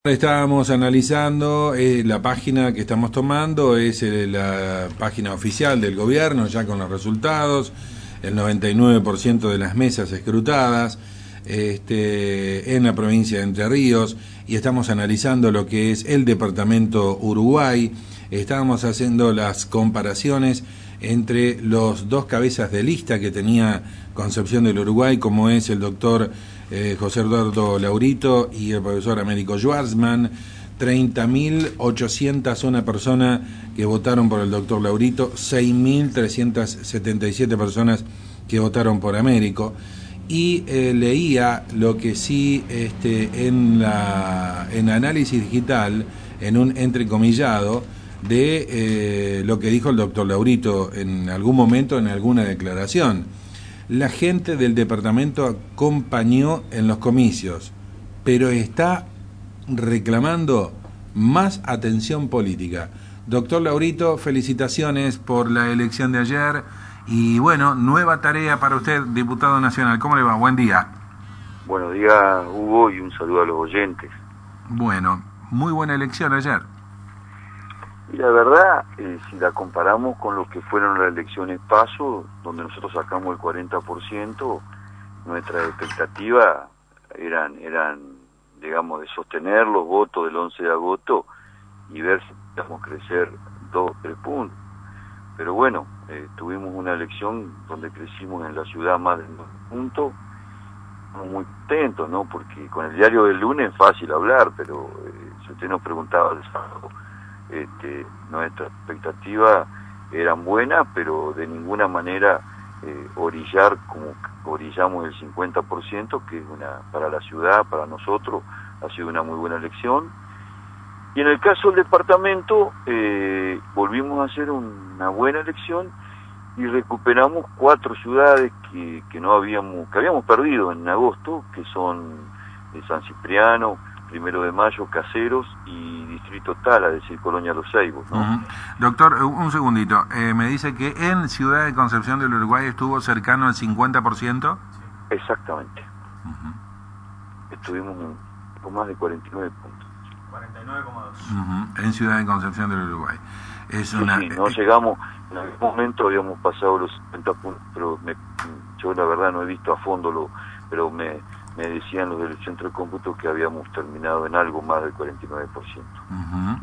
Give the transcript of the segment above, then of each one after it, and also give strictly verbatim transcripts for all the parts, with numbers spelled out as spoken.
Estábamos analizando eh, la página que estamos tomando, es eh, la página oficial del gobierno, ya con los resultados, el noventa y nueve por ciento de las mesas escrutadas este, en la provincia de Entre Ríos, y estamos analizando lo que es el departamento Uruguay. Estábamos haciendo las comparaciones entre los dos cabezas de lista que tenía Concepción del Uruguay, como es el doctor eh, José Eduardo Laurito y el profesor Américo Schwarzman. Treinta mil ochocientas una personas que votaron por el doctor Laurito, seis mil trescientas setenta y siete personas que votaron por Américo. Y eh, leía lo que sí este, en la en análisis digital, en un entrecomillado, de eh, lo que dijo el doctor Laurito en algún momento, en alguna declaración. La gente del departamento acompañó en los comicios, pero está reclamando más atención política. Doctor Laurito, felicitaciones por la elección de ayer y bueno, nueva tarea para usted, diputado nacional. ¿Cómo le va? Buen día. Buenos días, Hugo, y un saludo a los oyentes. Bueno, muy buena elección ayer. Y la verdad, eh, si la comparamos con lo que fueron las elecciones PASO, donde nosotros sacamos el cuarenta por ciento, nuestras expectativas eran, eran, digamos, de sostener los votos del once de agosto y ver si podíamos crecer dos o tres puntos. Pero bueno, eh, tuvimos una elección donde crecimos en la ciudad más de dos puntos. Estamos muy contentos, ¿no? Porque con el diario del lunes es fácil hablar, pero eh, si usted nos preguntaba el sábado, Este, nuestras expectativas eran buenas, pero de ninguna manera eh, orillar como orillamos el cincuenta por ciento, que es una para la ciudad, para nosotros, ha sido una muy buena elección. Y en el caso del departamento, eh, volvimos a hacer una buena elección y recuperamos cuatro ciudades que, que no habíamos, que habíamos perdido en agosto, que son eh, San Cipriano, Primero de Mayo, Caseros y Distrito Tala, es decir, Colonia Los Ceibos, ¿no? Uh-huh. Doctor, un segundito, eh, me dice que en Ciudad de Concepción del Uruguay estuvo cercano al cincuenta por ciento. Exactamente. Uh-huh. Estuvimos con más de cuarenta y nueve puntos. cuarenta y nueve coma dos. Uh-huh. En Ciudad de Concepción del Uruguay. Es sí, una... sí, no eh... llegamos, en algún momento habíamos pasado los cincuenta puntos, pero me, yo la verdad no he visto a fondo, lo, pero me... me decían los del centro de cómputo que habíamos terminado en algo más del cuarenta y nueve por ciento. Uh-huh.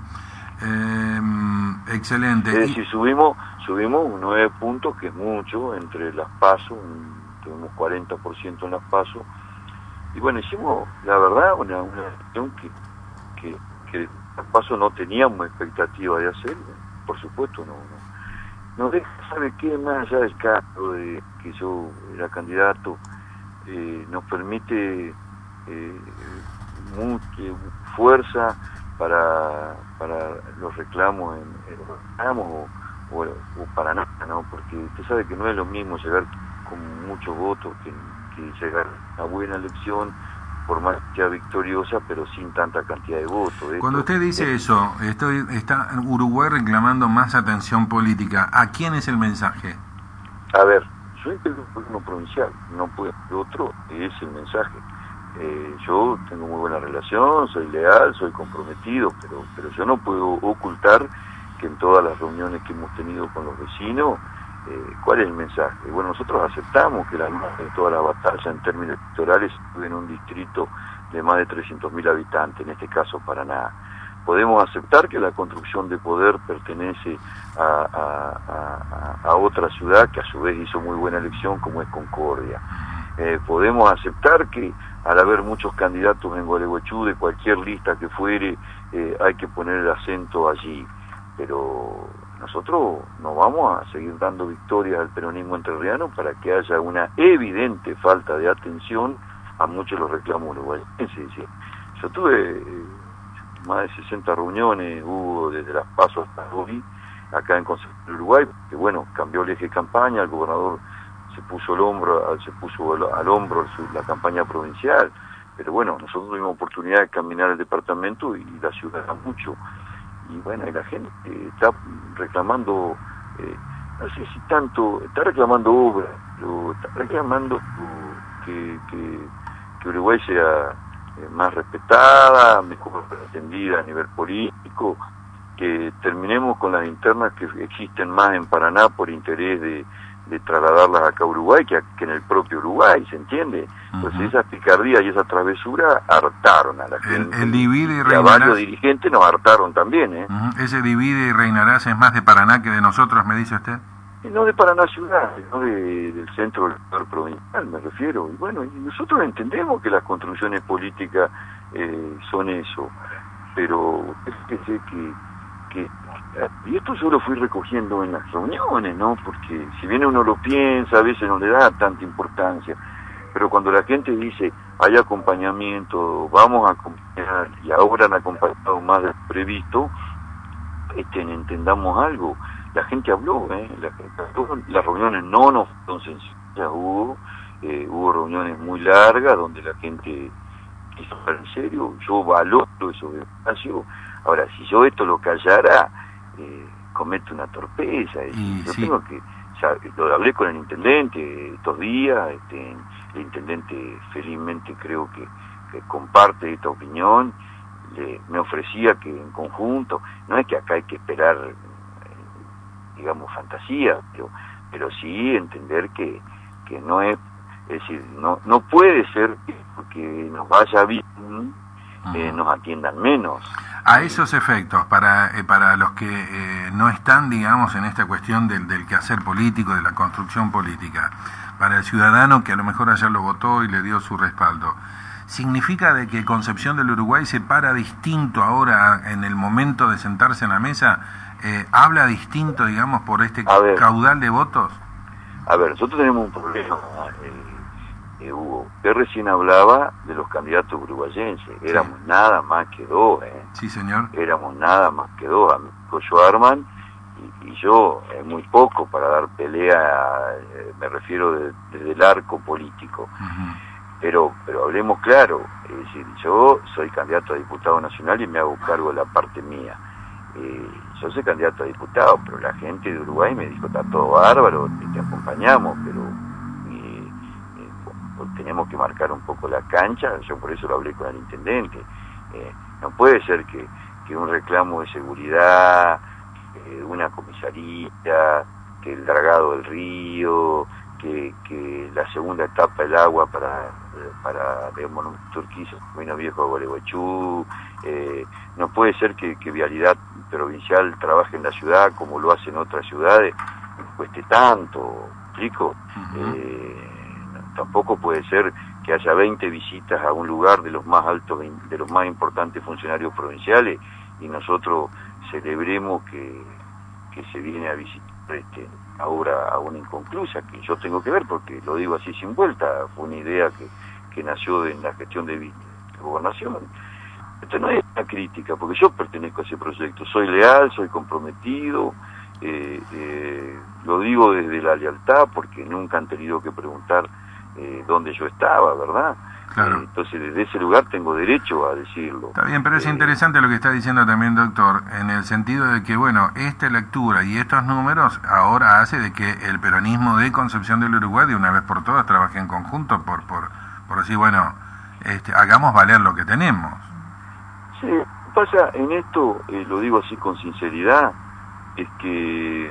eh, excelente. Es decir, subimos subimos nueve puntos, que es mucho, entre las PASO, tuvimos cuarenta por ciento en las PASO, y bueno, hicimos, la verdad, una, una elección que, que, que las PASO no teníamos expectativa de hacer, por supuesto, no, no, no deja, ¿sabe qué? Más allá del caso de que yo era candidato, Eh, nos permite eh, mucha fuerza para para los reclamos en, en los reclamos o, o, o para nada, ¿no? Porque usted sabe que no es lo mismo llegar con muchos votos que, que llegar a una buena elección por más que sea victoriosa, pero sin tanta cantidad de votos. Esto, Cuando usted dice es, eso, estoy está Uruguay reclamando más atención política, ¿a quién es el mensaje? A ver, yo soy un gobierno provincial, no puede ser otro, es el mensaje. Eh, yo tengo muy buena relación, soy leal, soy comprometido, pero pero yo no puedo ocultar que en todas las reuniones que hemos tenido con los vecinos, eh, ¿cuál es el mensaje? Bueno, nosotros aceptamos que la de toda la batalla en términos electorales estuve en un distrito de más de trescientos mil habitantes, en este caso Paraná. Podemos aceptar que la construcción de poder pertenece a, a, a, a otra ciudad que a su vez hizo muy buena elección, como es Concordia. Eh, podemos aceptar que al haber muchos candidatos en Gualeguaychú, de cualquier lista que fuere, eh, hay que poner el acento allí. Pero nosotros no vamos a seguir dando victorias al peronismo entrerriano para que haya una evidente falta de atención a muchos de los reclamos uruguayenses. Yo tuve... Eh, más de sesenta reuniones hubo desde las PASO hasta hoy acá en Concepción del Uruguay, que bueno, cambió el eje de campaña, el gobernador se puso el hombro, se puso al, al hombro la campaña provincial, pero bueno, nosotros tuvimos oportunidad de caminar el departamento y la ciudad mucho, y bueno, y la gente está reclamando, eh, no sé si tanto, está reclamando obras, pero está reclamando que, que, que Uruguay sea eh, más respetada, mejor atendida a nivel político, que terminemos con las internas que existen más en Paraná por interés de, de trasladarlas acá a Uruguay que, a, que en el propio Uruguay, ¿se entiende? Entonces uh-huh. esa picardía y esa travesura hartaron a la gente. El, el divide y, y reinarás. A varios dirigentes nos hartaron también, ¿eh? Uh-huh. Ese divide y reinarás es más de Paraná que de nosotros, me dice usted. Y no de Paraná ciudad, sino de, del centro del poder provincial, me refiero. Y bueno, y nosotros entendemos que las construcciones políticas eh, son eso, pero fíjese que que y esto yo lo fui recogiendo en las reuniones, ¿no? Porque si bien uno lo piensa, a veces no le da tanta importancia, pero cuando la gente dice hay acompañamiento, vamos a acompañar, y ahora han acompañado más del previsto, este, entendamos algo, la gente habló, ¿eh? La gente habló, las reuniones no nos fueron sencillas, hubo, eh, hubo reuniones muy largas donde la gente quiso hablar en serio, yo valoro esos espacios. Ahora, si yo esto lo callara, eh, cometo una torpeza. Y, yo sí. tengo que, ya, lo hablé con el intendente estos días, este, el intendente felizmente creo que, que comparte esta opinión, le, me ofrecía que en conjunto, no es que acá hay que esperar, eh, digamos, fantasía, pero, pero sí entender que, que no es, es decir, no, no puede ser que porque nos vaya bien, eh, nos atiendan menos. A esos efectos, para eh, para los que eh, no están, digamos, en esta cuestión del, del quehacer político, de la construcción política, para el ciudadano que a lo mejor ayer lo votó y le dio su respaldo, ¿significa de que Concepción del Uruguay se para distinto ahora en el momento de sentarse en la mesa? Eh, ¿Habla distinto, digamos, por este caudal de votos? A ver, nosotros tenemos un problema, eh, eh, Hugo. Usted recién hablaba de los candidatos uruguayenses. Éramos sí. nada más que dos, ¿eh? Sí, señor. Éramos nada más que dos. Amigo Schwarman y, y yo, es eh, muy poco para dar pelea, eh, me refiero de, desde el arco político. Uh-huh. Pero pero hablemos claro, es decir, yo soy candidato a diputado nacional y me hago cargo de la parte mía. Eh, yo soy candidato a diputado, pero la gente de Uruguay me dijo, está todo bárbaro, te, te acompañamos, pero eh, eh, pues, tenemos que marcar un poco la cancha. Yo por eso lo hablé con el intendente. Eh, no puede ser que, que un reclamo de seguridad, eh, una comisaría, que el dragado del río, que, que la segunda etapa del agua para para de Monumento Urquiza, Camino Viejo de Gualeguaychú, eh, no puede ser que, que Vialidad Provincial trabaje en la ciudad como lo hacen otras ciudades, cueste tanto, ¿explico? Uh-huh. Eh, no, tampoco puede ser que haya veinte visitas a un lugar de los más altos, de los más importantes funcionarios provinciales y nosotros celebremos que, que se viene a visitar este ahora aún inconclusa, que yo tengo que ver porque lo digo así sin vuelta, fue una idea que, que nació de, en la gestión de, de gobernación. Esto no es una crítica, porque yo pertenezco a ese proyecto, soy leal, soy comprometido, eh, eh, lo digo desde la lealtad porque nunca han tenido que preguntar eh, dónde yo estaba, ¿verdad? Claro. Eh, entonces desde ese lugar tengo derecho a decirlo. Está bien, pero es eh, interesante lo que está diciendo también, doctor, en el sentido de que, bueno, esta lectura y estos números ahora hace de que el peronismo de Concepción del Uruguay de una vez por todas trabaje en conjunto por por, por decir, bueno, este, hagamos valer lo que tenemos. Sí, pasa en esto, eh, lo digo así con sinceridad, es que,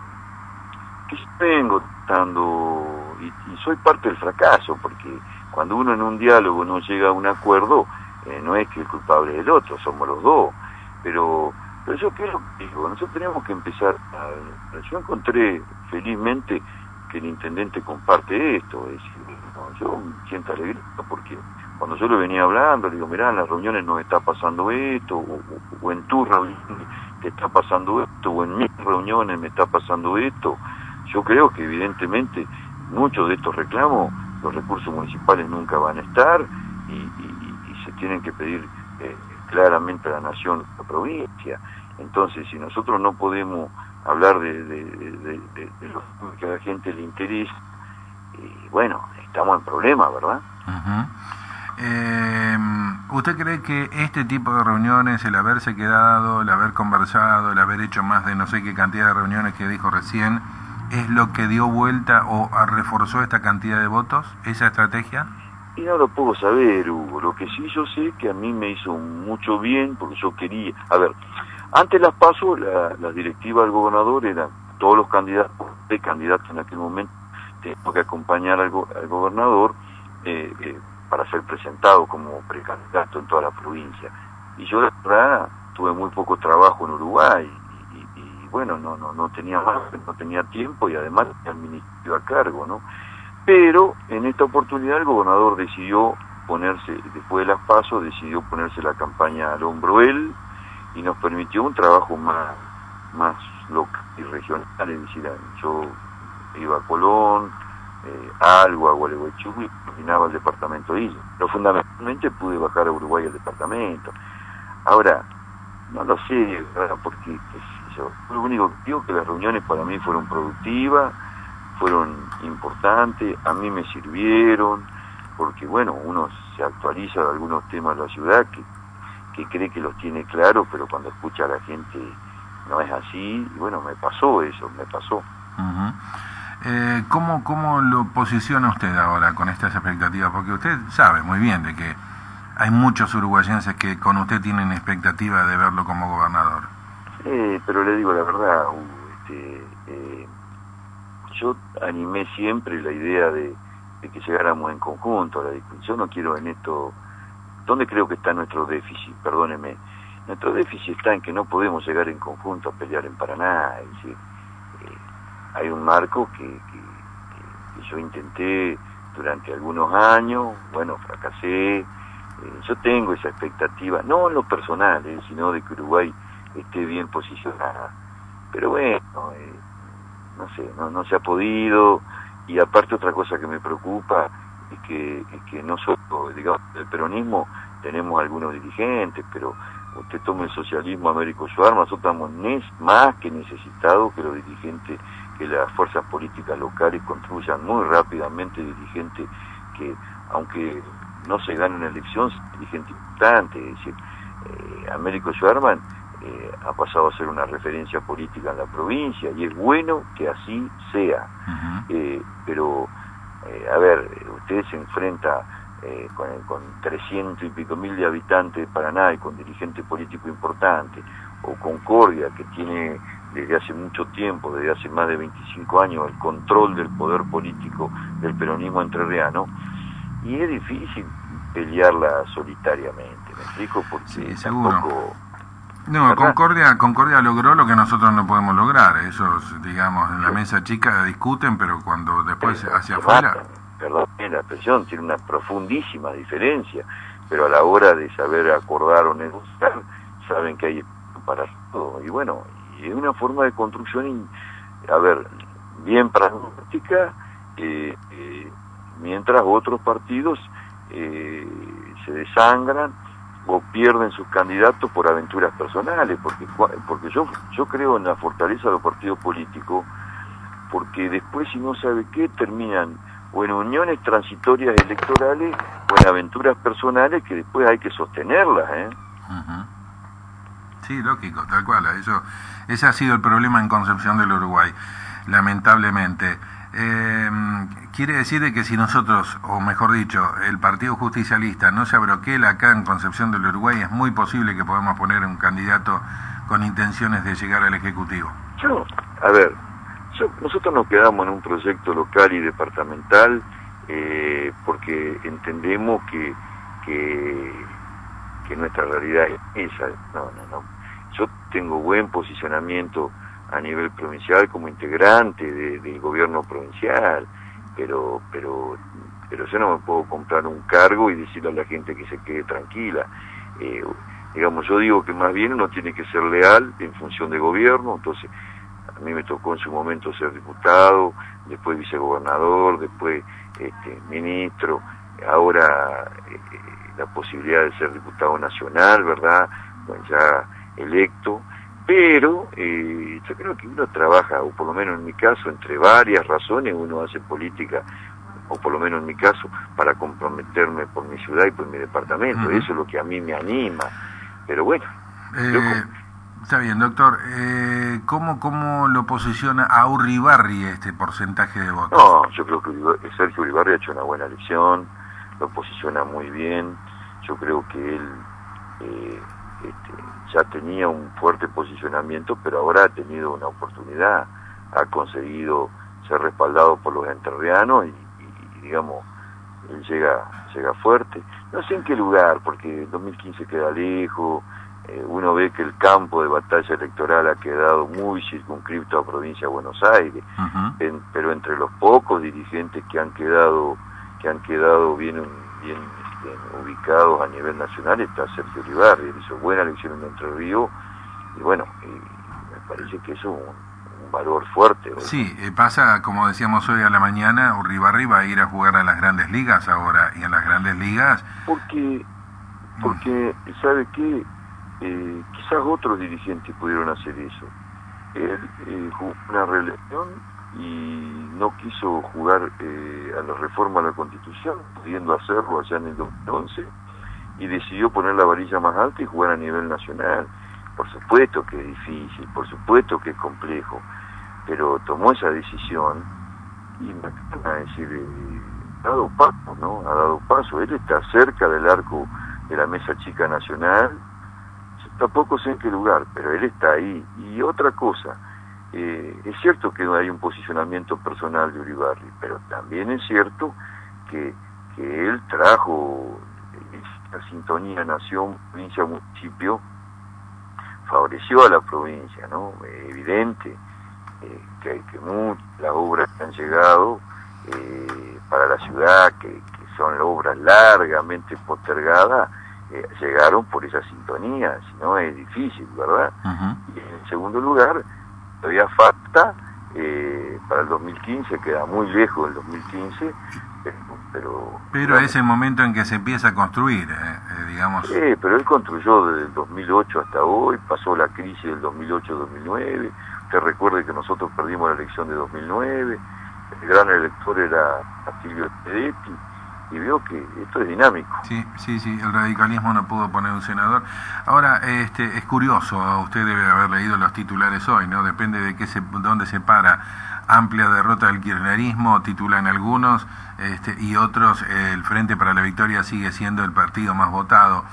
que yo vengo tratando, y, y soy parte del fracaso, porque cuando uno en un diálogo no llega a un acuerdo, eh, no es que el culpable es el otro, somos los dos. Pero, pero yo qué es lo que digo, nosotros tenemos que empezar a, yo encontré felizmente que el intendente comparte esto, es decir, no, yo siento alegría porque cuando yo le venía hablando, le digo, mirá, en las reuniones nos está pasando esto, o, o en tus reuniones te está pasando esto, o en mis reuniones me está pasando esto. Yo creo que evidentemente muchos de estos reclamos los recursos municipales nunca van a estar y, y, y se tienen que pedir eh, claramente a la nación, a la provincia. Entonces, si nosotros no podemos hablar de, de, de, de, de lo que a la gente le interesa, y bueno, estamos en problemas, ¿verdad? Uh-huh. Eh, ¿Usted cree que este tipo de reuniones, el haberse quedado, el haber conversado, el haber hecho más de no sé qué cantidad de reuniones que dijo recién, es lo que dio vuelta o reforzó esta cantidad de votos, esa estrategia? Y no lo puedo saber, Hugo. Lo que sí yo sé que a mí me hizo mucho bien, porque yo quería... A ver, antes las PASO, la, la directiva del gobernador eran todos los candidatos, de candidatos en aquel momento, teníamos que acompañar al, go, al gobernador eh, eh, para ser presentado como precandidato en toda la provincia. Y yo, la verdad, tuve muy poco trabajo en Uruguay, y, y, y bueno, no, no, no tenía más, no tenía tiempo, y además tenía el ministerio a cargo, ¿no? Pero en esta oportunidad el gobernador decidió ponerse, después de las PASO, decidió ponerse la campaña al hombro él y nos permitió un trabajo más, más local y regional. Es decir, yo iba a Colón, eh, Algo, a Gualeguaychú y coordinaba el departamento de Isla. Pero fundamentalmente pude bajar a Uruguay al departamento. Ahora, no lo sé, ¿verdad? Porque qué sé yo, lo único que digo es que las reuniones para mí fueron productivas, fueron importantes, a mí me sirvieron, porque bueno, uno se actualiza de algunos temas de la ciudad que, que cree que los tiene claros, pero cuando escucha a la gente no es así, y bueno, me pasó eso, me pasó. Uh-huh. eh, ¿cómo, ¿Cómo lo posiciona usted ahora con estas expectativas? Porque usted sabe muy bien de que hay muchos uruguayenses que con usted tienen expectativa de verlo como gobernador. Eh, pero le digo la verdad, uh, este... Eh, yo animé siempre la idea de, de que llegáramos en conjunto a la discusión. Yo no quiero en esto... ¿Dónde creo que está nuestro déficit? Perdóneme. Nuestro déficit está en que no podemos llegar en conjunto a pelear en Paraná. Es decir, eh, hay un marco que, que, que, que yo intenté durante algunos años, bueno, fracasé. Eh, yo tengo esa expectativa, no en lo personal, eh, sino de que Uruguay esté bien posicionada. Pero bueno... Eh, no sé, no, no se ha podido, y aparte otra cosa que me preocupa es que, es que no solo, digamos, el peronismo tenemos algunos dirigentes, pero usted toma el socialismo Américo Schwarm, nosotros estamos más que necesitados que los dirigentes, que las fuerzas políticas locales construyan muy rápidamente dirigentes que, aunque no se gane una elección, son dirigentes importantes. Es decir, eh, Américo Schwarm Eh, ha pasado a ser una referencia política en la provincia y es bueno que así sea. Uh-huh. eh, pero eh, a ver, usted se enfrenta eh, con, con trescientos y pico mil de habitantes de Paraná y con dirigentes políticos importantes, o Concordia, que tiene desde hace mucho tiempo, desde hace más de veinticinco años, el control del poder político del peronismo entrerriano, y es difícil pelearla solitariamente, ¿me explico? Porque sí, seguro. Tampoco... No, Concordia, Concordia logró lo que nosotros no podemos lograr. Ellos, digamos, en la mesa chica discuten, pero cuando después pero, hacia afuera... Perdón, la expresión tiene una profundísima diferencia, pero a la hora de saber acordar o negociar, saben que hay para todo. Y bueno, y es una forma de construcción, a ver, bien pragmática, eh, eh, mientras otros partidos eh, se desangran o pierden sus candidatos por aventuras personales, porque porque yo yo creo en la fortaleza de los partidos políticos, porque después, si no sabe qué, terminan o en uniones transitorias electorales o en aventuras personales que después hay que sostenerlas, ¿eh? Uh-huh. Sí, lógico, tal cual. Eso, ese ha sido el problema en Concepción del Uruguay, lamentablemente. Eh, quiere decir de que si nosotros, o mejor dicho, el Partido Justicialista no se abroquela acá en Concepción del Uruguay, es muy posible que podamos poner un candidato con intenciones de llegar al Ejecutivo. Yo, a ver, yo, nosotros nos quedamos en un proyecto local y departamental eh, porque entendemos que, que que nuestra realidad es esa. No, no, no. Yo tengo buen posicionamiento a nivel provincial como integrante de, del gobierno provincial, pero pero pero yo no me puedo comprar un cargo y decirle a la gente que se quede tranquila. Eh, digamos, yo digo que más bien uno tiene que ser leal en función de gobierno. Entonces a mí me tocó en su momento ser diputado, después vicegobernador, después este, ministro, ahora eh, la posibilidad de ser diputado nacional, ¿verdad? Bueno, ya electo. Pero eh, yo creo que uno trabaja, o por lo menos en mi caso, entre varias razones, uno hace política, o por lo menos en mi caso, para comprometerme por mi ciudad y por mi departamento. Uh-huh. Eso es lo que a mí me anima. Pero bueno. Eh, yo... Está bien, doctor. Eh, ¿cómo, ¿Cómo lo posiciona a Uribarri este porcentaje de votos? No, yo creo que Sergio Uribarri ha hecho una buena elección. lo posiciona muy bien. Yo creo que él eh, este, ya tenía un fuerte posicionamiento, pero ahora ha tenido una oportunidad, ha conseguido ser respaldado por los entrerrianos y, y, y digamos, él llega, llega fuerte. No sé en qué lugar, porque el dos mil quince queda lejos, eh, uno ve que el campo de batalla electoral ha quedado muy circunscripto a provincia de Buenos Aires, uh-huh. en, pero entre los pocos dirigentes que han quedado, que han quedado bien, bien este, ubicados a nivel nacional está Sergio Uribarri. Él hizo buena elección en Entre Ríos, y bueno, y me parece que eso es un, un valor fuerte, ¿verdad? Sí, eh, pasa, como decíamos hoy a la mañana, Uribarri va a ir a jugar a las grandes ligas ahora, y en las grandes ligas... Porque, porque ¿sabe qué? Eh, quizás otros dirigentes pudieron hacer eso. Él eh, jugó una reelección y no quiso jugar eh, a la reforma de la Constitución, pudiendo hacerlo allá en el dos mil once, y decidió poner la varilla más alta y jugar a nivel nacional. Por supuesto que es difícil, por supuesto que es complejo, pero tomó esa decisión y me acaba de decir, eh, ha dado paso, ¿no? Ha dado paso. Él está cerca del arco de la mesa chica nacional, tampoco sé en qué lugar, pero él está ahí. Y otra cosa, eh, es cierto que hay un posicionamiento personal de Uribarri, pero también es cierto que, que él trajo la sintonía nación, provincia, municipio, favoreció a la provincia, ¿no? Eh, evidente eh, que, que muchas las obras que han llegado eh, para la ciudad, que, que son obras largamente postergadas, Eh, llegaron por esa sintonía, si no es difícil, ¿verdad? Uh-huh. Y en segundo lugar, todavía falta eh, para el dos mil quince, queda muy lejos del dos mil quince, pero... Pero, pero es el momento en que se empieza a construir, eh, eh, digamos... Sí, pero él construyó desde el dos mil ocho hasta hoy, pasó la crisis del dos mil ocho dos mil nueve, usted recuerde que nosotros perdimos la elección de dos mil nueve, el gran elector era Atilio Pedetti, y veo que esto es dinámico. Sí, sí, sí, el radicalismo no pudo poner un senador. Ahora, este, es curioso, usted debe haber leído los titulares hoy, ¿no? Depende de qué se, dónde se para. Amplia derrota del kirchnerismo, titulan algunos, este, y otros, eh, el Frente para la Victoria sigue siendo el partido más votado.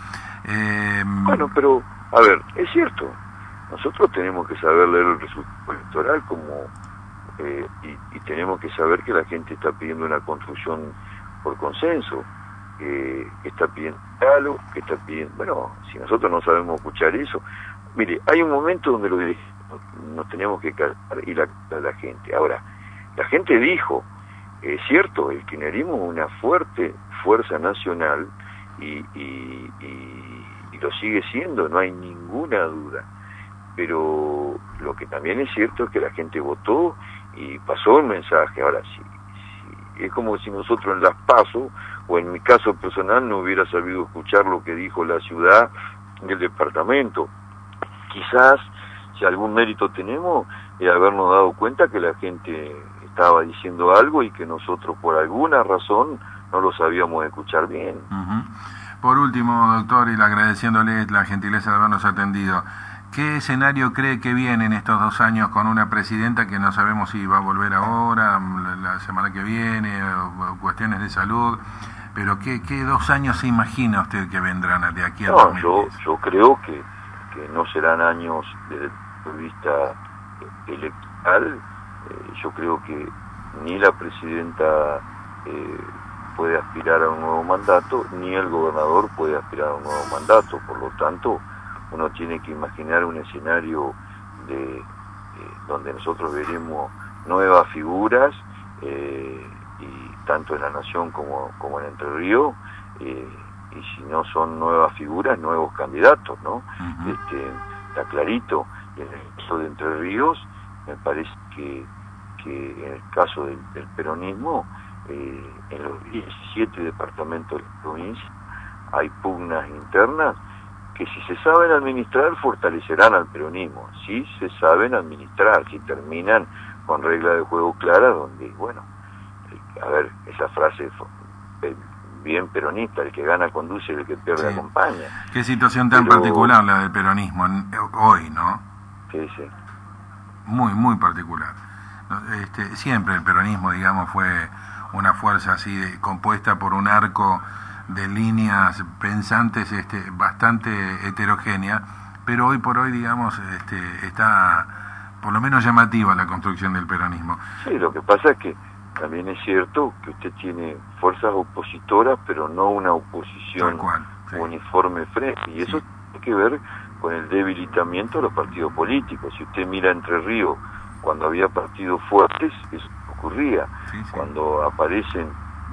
Eh, bueno, pero, a ver, es cierto, nosotros tenemos que saber leer el resultado electoral como, eh, y, y tenemos que saber que la gente está pidiendo una construcción por consenso, eh, que está pidiendo diálogo, que está pidiendo... Bueno, si nosotros no sabemos escuchar eso... Mire, hay un momento donde lo nos tenemos que callar y la, la gente. Ahora, la gente dijo, es cierto, el kirchnerismo es una fuerte fuerza nacional y, y, y, y lo sigue siendo, no hay ninguna duda. Pero lo que también es cierto es que la gente votó y pasó el mensaje. Ahora sí. Es como si nosotros en Las PASO, o en mi caso personal, no hubiera sabido escuchar lo que dijo la ciudad y el departamento. Quizás, si algún mérito tenemos, es habernos dado cuenta que la gente estaba diciendo algo y que nosotros, por alguna razón, no lo sabíamos escuchar bien. Uh-huh. Por último, doctor, y agradeciéndole la gentileza de habernos atendido, ¿qué escenario cree que viene en estos dos años con una presidenta que no sabemos si va a volver ahora, la semana que viene, o cuestiones de salud? Pero ¿qué, qué dos años se imagina usted que vendrán de aquí a no, yo, yo creo que, que no serán años desde el punto de vista electoral. Eh, yo creo que ni la presidenta eh, puede aspirar a un nuevo mandato, ni el gobernador puede aspirar a un nuevo mandato. Por lo tanto, uno tiene que imaginar un escenario de eh, donde nosotros veremos nuevas figuras, eh, y tanto en la Nación como, como en Entre Ríos, eh, y si no son nuevas figuras, nuevos candidatos, ¿no? Uh-huh. Este, está clarito. Y en el caso de Entre Ríos, me parece que, que en el caso del, del peronismo, eh, en los diecisiete departamentos de la provincia hay pugnas internas que si se saben administrar fortalecerán al peronismo, si se saben administrar, si terminan con reglas de juego claras donde, bueno, a ver, esa frase bien peronista, el que gana conduce y el que pierde sí. acompaña. Qué situación tan Pero, particular la del peronismo hoy, ¿no? Sí, sí. Muy, muy particular. Este, siempre el peronismo, digamos, fue una fuerza así de, compuesta por un arco de líneas pensantes este, bastante heterogénea, pero hoy por hoy, digamos, este, está por lo menos llamativa la construcción del peronismo. Sí, lo que pasa es que también es cierto que usted tiene fuerzas opositoras, pero no una oposición cual, sí. uniforme frente, y eso sí. tiene que ver con el debilitamiento de los partidos políticos. Si usted mira Entre Ríos, cuando había partidos fuertes, eso ocurría. Sí, sí. Cuando aparecen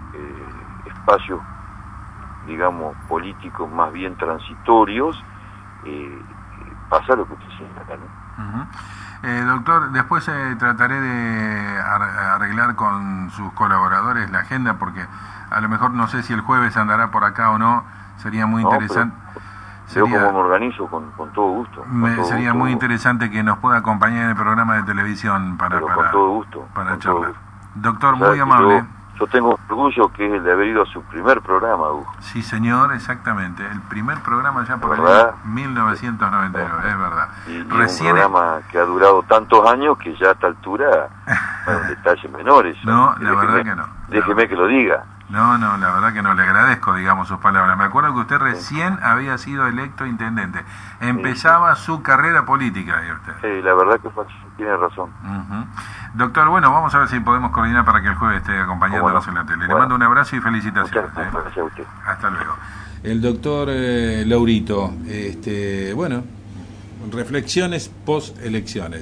eh, espacios, digamos, políticos más bien transitorios, eh, pasa lo que usted señala, ¿no? Uh-huh. Eh, doctor, después eh, trataré de arreglar con sus colaboradores la agenda, porque a lo mejor no sé si el jueves andará por acá o no, sería muy no, interesante. Yo como me organizo, con, con todo gusto. Con me, todo sería gusto. muy interesante que nos pueda acompañar en el programa de televisión para, para, con todo gusto, para con charlar. Todo gusto. Doctor, muy amable. Yo, yo tengo un orgullo que es el de haber ido a su primer programa, Hugo. Sí, señor, exactamente. El primer programa ya por ¿verdad? el mil novecientos noventa y nueve, es verdad. Y, y Recién un programa que ha durado tantos años que ya a esta altura, bueno, detalles menores. No, la déjeme, verdad que no. Déjeme que lo diga. No, no, la verdad que no, le agradezco, digamos, sus palabras. Me acuerdo que usted recién sí. había sido electo intendente. Empezaba sí, sí. su carrera política, ¿y usted? Sí, la verdad que tiene razón. Uh-huh. Doctor, bueno, vamos a ver si podemos coordinar para que el jueves esté acompañándonos en la tele. Bueno. Le mando un abrazo y felicitaciones. Muchas gracias ¿eh? a usted. Hasta luego. El doctor eh, Laurito, este, bueno, reflexiones post-elecciones.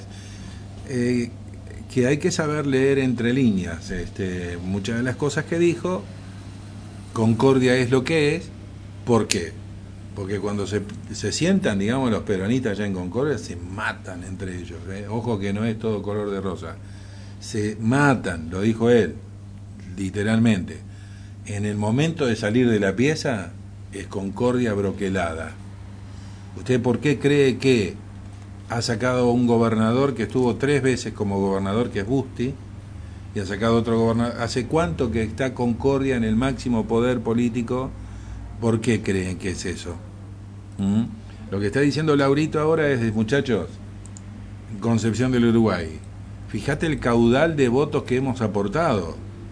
Eh, que hay que saber leer entre líneas. Este, muchas de las cosas que dijo, Concordia es lo que es. ¿Por qué? Porque cuando se, se sientan, digamos, los peronistas allá en Concordia, se matan entre ellos. ¿eh? Ojo que no es todo color de rosa. Se matan, lo dijo él, literalmente. En el momento de salir de la pieza, es Concordia broquelada. ¿Usted por qué cree que ha sacado un gobernador que estuvo tres veces como gobernador, que es Busti, y ha sacado otro gobernador? ¿Hace cuánto que está Concordia en el máximo poder político? ¿Por qué creen que es eso? ¿Mm? Lo que está diciendo Laurito ahora es, muchachos, Concepción del Uruguay, fíjate el caudal de votos que hemos aportado.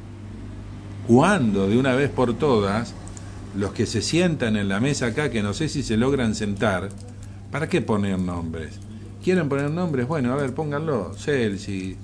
¿Cuándo, de una vez por todas, los que se sientan en la mesa acá, que no sé si se logran sentar, ¿para qué poner nombres? ¿Quieren poner nombres? Bueno, a ver, pónganlo. Celsi,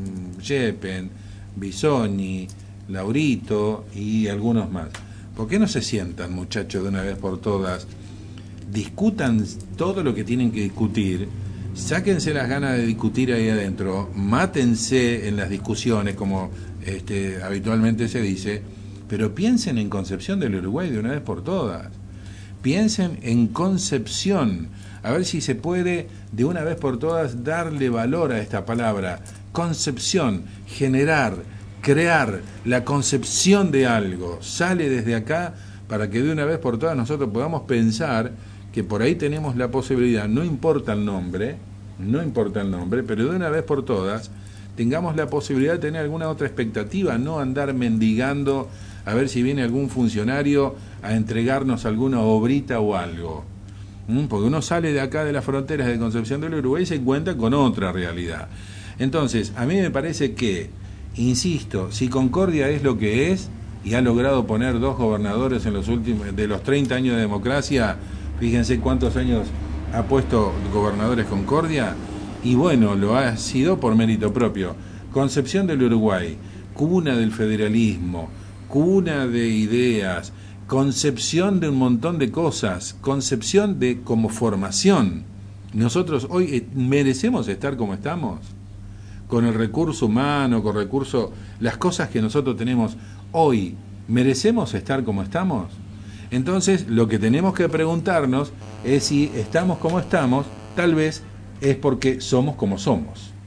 Yepen, Bisogni, Laurito y algunos más. ¿Por qué no se sientan, muchachos, de una vez por todas? Discutan todo lo que tienen que discutir, sáquense las ganas de discutir ahí adentro, mátense en las discusiones, como este, habitualmente se dice, pero piensen en Concepción del Uruguay de una vez por todas. Piensen en Concepción, a ver si se puede de una vez por todas darle valor a esta palabra. Concepción, generar, crear, la concepción de algo, sale desde acá para que de una vez por todas nosotros podamos pensar que por ahí tenemos la posibilidad, no importa el nombre, no importa el nombre, pero de una vez por todas tengamos la posibilidad de tener alguna otra expectativa, no andar mendigando a ver si viene algún funcionario a entregarnos alguna obrita o algo. ¿Mm? Porque uno sale de acá de las fronteras de Concepción del Uruguay y se encuentra con otra realidad. Entonces, a mí me parece que, insisto, si Concordia es lo que es y ha logrado poner dos gobernadores en los últimos, de los treinta años de democracia, fíjense cuántos años ha puesto gobernadores Concordia, y bueno, lo ha sido por mérito propio. Concepción del Uruguay, cuna del federalismo, cuna de ideas, concepción de un montón de cosas, concepción de como formación. Nosotros hoy merecemos estar como estamos, con el recurso humano, con recurso, las cosas que nosotros tenemos hoy, ¿merecemos estar como estamos? Entonces, lo que tenemos que preguntarnos es si estamos como estamos, tal vez es porque somos como somos.